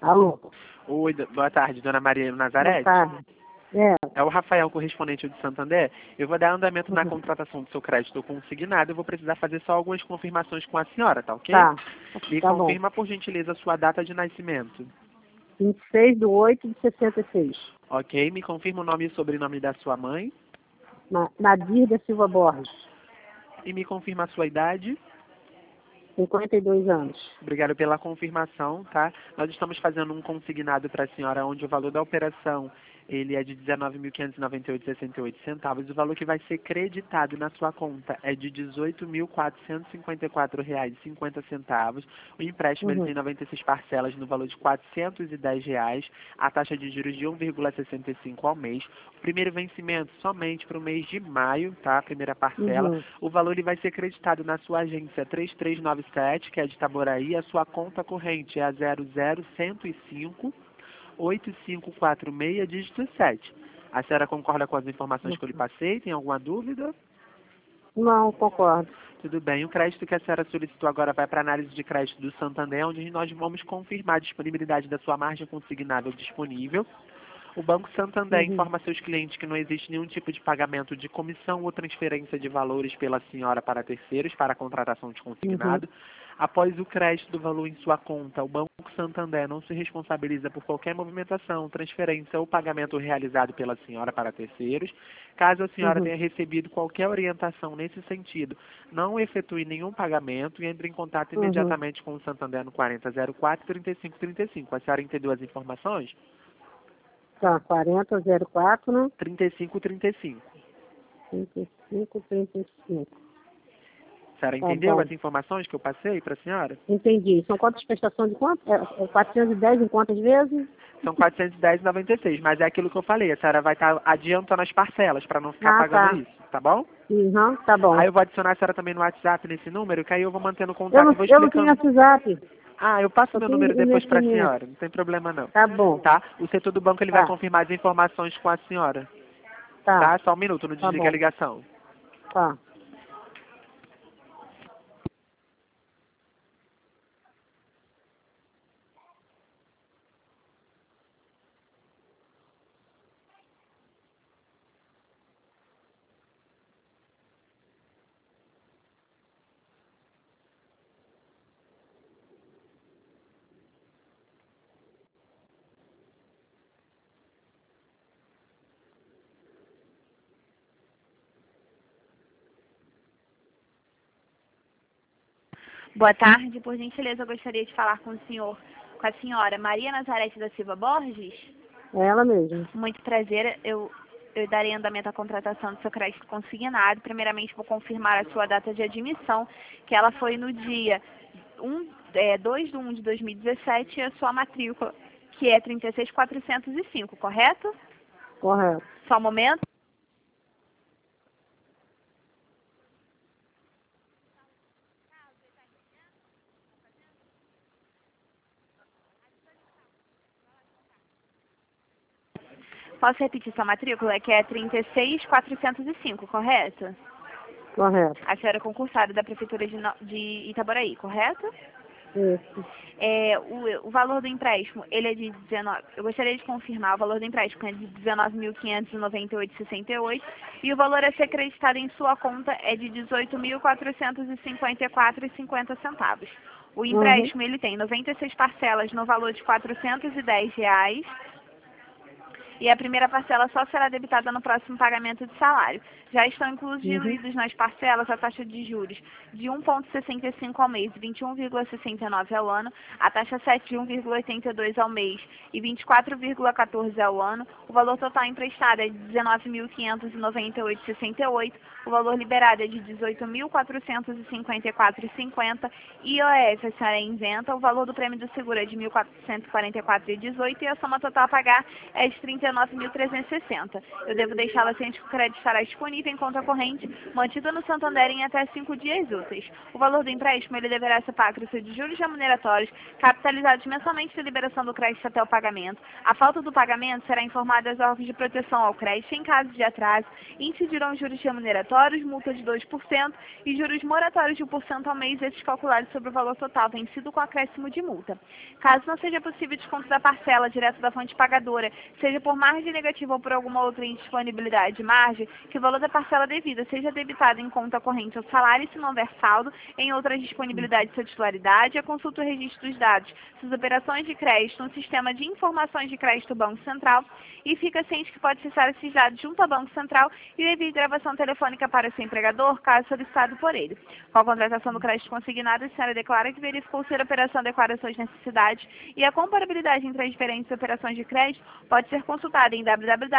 Alô? Oi, boa tarde, dona Maria Boa Nazarete. tarde. É. É o Rafael, correspondente de Santander. Eu vou dar andamento na Uhum. contratação do seu crédito consignado. Eu vou precisar fazer só algumas confirmações com a senhora, tá ok? Tá. Me Tá bom. confirma, por gentileza, a sua data de nascimento. 26/8/66. Ok? Me confirma o nome e sobrenome da sua mãe. Nadir da Silva Borges. E me confirma a sua idade. 52 anos. Obrigado pela confirmação, tá? Nós estamos fazendo um consignado para a senhora, onde o valor da operação ele é de R$ 19.598,68. O valor que vai ser creditado na sua conta é de R$ 18.454,50. O empréstimo ele Uhum. tem 96 parcelas no valor de R$ 410. A taxa de juros de 1,65 ao mês. O primeiro vencimento somente para o mês de maio, tá? A primeira parcela. Uhum. O valor ele vai ser creditado na sua agência 3397, que é de Itaboraí. A sua conta corrente é a 00105-8546, dígito 7. A senhora concorda com as informações que eu lhe passei? Tem alguma dúvida? Não, concordo. Tudo bem. O crédito que a senhora solicitou agora vai para a análise de crédito do Santander, onde nós vamos confirmar a disponibilidade da sua margem consignável disponível. O Banco Santander Uhum. informa a seus clientes que não existe nenhum tipo de pagamento de comissão ou transferência de valores pela senhora para terceiros para a contratação de consignado. Após o crédito do valor em sua conta, o Banco Santander não se responsabiliza por qualquer movimentação, transferência ou pagamento realizado pela senhora para terceiros. Caso a senhora Uhum. tenha recebido qualquer orientação nesse sentido, não efetue nenhum pagamento e entre em contato Uhum. imediatamente com o Santander no 4004-3535. A senhora entendeu as informações? Tá, 40/04, né? 3535. 35/35. A senhora Tá entendeu bom. as informações que eu passei para a senhora? Entendi. São quantas prestações de quanto? É 410 em quantas vezes? São 410,96, mas é aquilo que eu falei, a senhora vai estar adiantando as parcelas para não ficar Ah, pagando tá. isso, tá bom? Uhum, tá bom. Aí eu vou adicionar a senhora também no WhatsApp nesse número, que aí eu vou mantendo Eu contato não, e vou eu não tenho explicando. WhatsApp. Ah, eu passo Só meu tenho número depois para a investimento. senhora, não tem problema não. Tá bom. Tá? O setor do banco ele vai Tá. confirmar as informações com a senhora. Tá. Tá? Só um minuto, não Tá desliga a bom. ligação. Tá. Boa tarde, por gentileza, eu gostaria de falar com a senhora Maria Nazarete da Silva Borges. É ela mesmo. Muito prazer, eu darei andamento à contratação do seu crédito consignado. Primeiramente, vou confirmar a sua data de admissão, que ela foi no dia 2/1/2017, e a sua matrícula, que é 36.405, correto? Correto. Só um momento. Posso repetir sua matrícula, que é 36.405, correto? Correto. A senhora é concursada da Prefeitura de Itaboraí, correto? Isso. O valor do empréstimo, ele é de 19... Eu gostaria de confirmar, o valor do empréstimo é de 19.598,68 e o valor a ser acreditado em sua conta é de 18.454,50. O empréstimo, ele tem 96 parcelas no valor de R$ 410. E a primeira parcela só será debitada no próximo pagamento de salário. Já estão incluídos nas parcelas a taxa de juros de 1,65 ao mês e 21,69 ao ano, a taxa 7 de 1,82 ao mês e 24,14 ao ano. O valor total emprestado é de R$ 19.598,68, o valor liberado é de R$ 18.454,50, IOF a senhora isenta, o valor do prêmio do seguro é de R$ 1.444,18 e a soma total a pagar é de R$ 39.360. Eu devo deixá-la ciente que o crédito estará disponível em conta corrente, mantida no Santander em até 5 dias úteis. O valor do empréstimo ele deverá ser pago de juros remuneratórios, capitalizados mensalmente de liberação do crédito até o pagamento. A falta do pagamento será informada aos órgãos de proteção ao crédito em caso de atraso, incidirão juros remuneratórios, multa de 2% e juros moratórios de 1% ao mês, esses calculados sobre o valor total vencido com acréscimo de multa. Caso não seja possível desconto da parcela direto da fonte pagadora, seja por margem negativa ou por alguma outra indisponibilidade de margem, que o valor da parcela devida seja debitado em conta corrente ou salário se não houver saldo em outras disponibilidades de sua titularidade, a consulta o registro dos dados, suas operações de crédito no sistema de informações de crédito Banco Central e fica ciente que pode acessar esses dados junto ao Banco Central e enviar gravação telefônica para o seu empregador, caso solicitado por ele. Com a contratação do crédito consignado, a senhora declara que verificou ser a operação adequada às suas necessidades e a comparabilidade entre as diferentes operações de crédito pode ser consultada em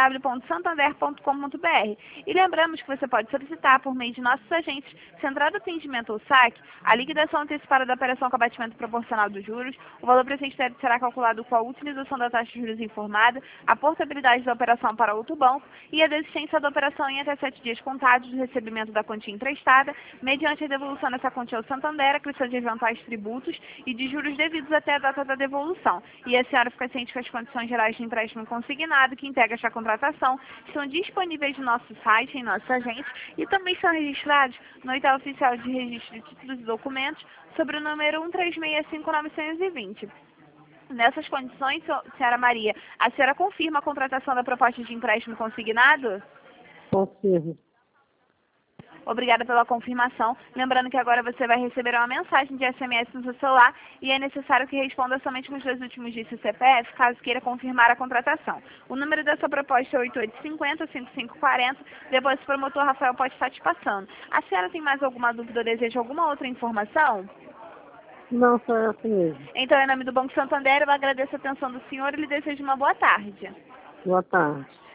www.santander.com.br. E lembramos que você pode solicitar, por meio de nossos agentes, Centrado Atendimento ou SAC, a liquidação antecipada da operação com abatimento proporcional dos juros, o valor presente será calculado com a utilização da taxa de juros informada, a portabilidade da operação para outro banco e a desistência da operação em até 7 dias contados do recebimento da quantia emprestada, mediante a devolução dessa quantia ao Santander, a questão de eventuais tributos e de juros devidos até a data da devolução. E a senhora fica ciente que as condições gerais de empréstimo consignado, que integra esta contratação, estão disponíveis no nosso site, em nossos agentes, e também são registrados no Edital Oficial de Registro de Títulos e Documentos, sobre o número 1365920. Nessas condições, senhora Maria, a senhora confirma a contratação da proposta de empréstimo consignado? Confirmo. Obrigada pela confirmação. Lembrando que agora você vai receber uma mensagem de SMS no seu celular e é necessário que responda somente com os 2 últimos dígitos do CPF, caso queira confirmar a contratação. O número da sua proposta é 8850-5540. Depois o promotor Rafael pode estar te passando. A senhora tem mais alguma dúvida ou deseja alguma outra informação? Não, só é assim mesmo. Então, em nome do Banco Santander, eu agradeço a atenção do senhor e lhe desejo uma boa tarde. Boa tarde.